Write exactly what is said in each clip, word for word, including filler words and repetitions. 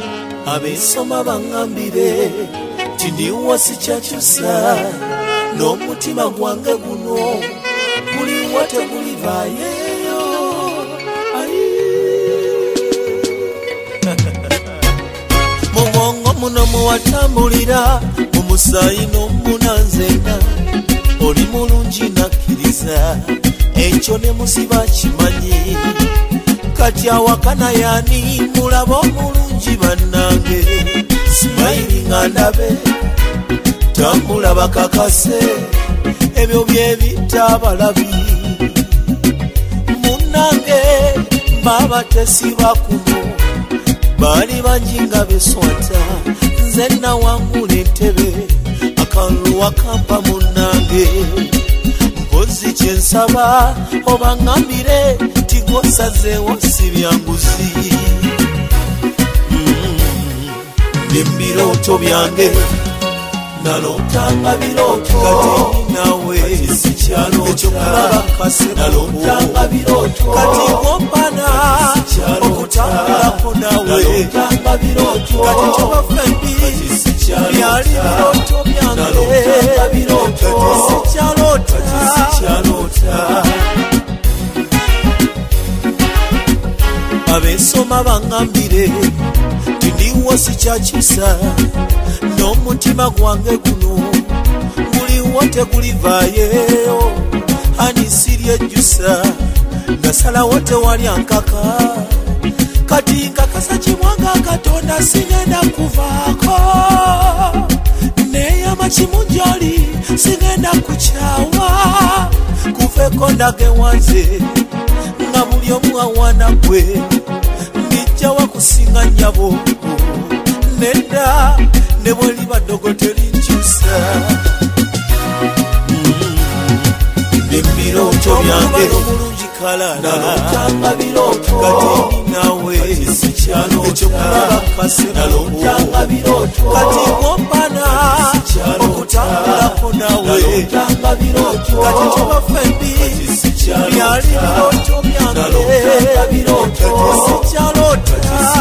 abesoma bangambire tindiwa sikyakyusa n'omutima gwange guno guliwa tegulivaayeyo. Mu bwongo muno muwatambulira mu musaayi n'omunanzena oli mulungi nakkiriza ekyo ne musiba kimanyi kati awakana yani mulaba omulungi bannange simayiri nga ndabe tambula bakakase ebyo byebita abalabi munnange baba tesiba kuno bali bangi nga beswata nze nawangula entebe akalulu wakampa munnange mpozi kyensaba oba ngambire tigosazeewo si byanguzi nebirooto byange nalotanga birooto kati nawe ekyokulaba kase nalotanga birooto kati kompana okutambulako nawe kati tobafendi byali birooto byange kati sikyalota. Abesoma bangambire tindiwo sikyakyusa n'omutima gwange guno guliwo tegulivaayeyo ani siryejjusa nasalawo tewali ankaka kati nkakasa kimwanga katonda sigenda kuvaako neyama kimunjali sigenda kukyawa kufeko ndage wanze nga buli omu awana gwe ndijjawa kusinga nnyabo nedda ne bwe liba ddogo terinkyusa nebirooto byange omulungi kalala nalotanga birooto kati nawe ekyokulaba kase nalotanga birooto kati kompana okutambulako nawe kati tobafendi byali birooto byange kati sikyalota.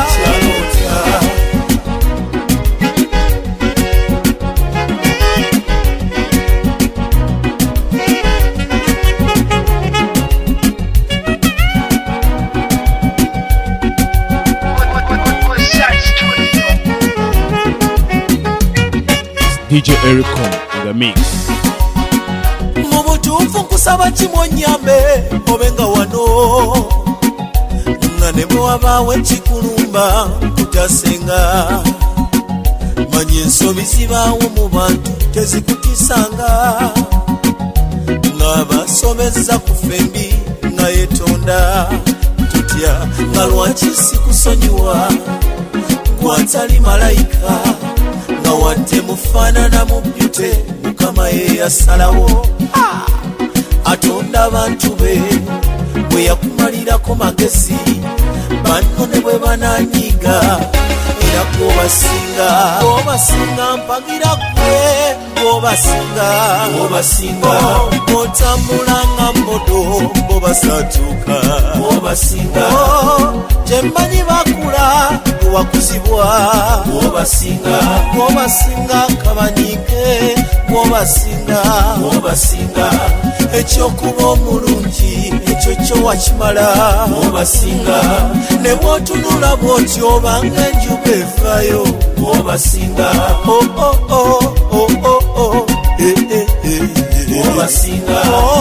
D J Ericom in the mix. Mu butuufu nkusaba kimonyambe obenga wano nga ne bwe wabaawo ekikulumba kutasenga manyi ensobi zibaawo mu bantu tezikutisanga nga basomeza ku fembi nga yetonda tutya nga lwaki sikusonyiwa gwatali malayika nga wadde mufaanana mu byute mukama ye yasalawo atonda abantu be bwe yakumalirako magezi banno ne bwe bananyiga era gwobasinga gwobasinga mpagira gwe gwobasinga gwobasinga otambula nga mmodo bobasatuuka gwobasinga gyemmanyi bakula wakuzibwa gwobasinga gwobasinga kabanyike gwobasinga gwobasinga ekyokuba omulungi ekyo kyo wakimala gwobasinga ne bwotunula bwoti obanga enjuba evaayo gwobasinga gwobasinga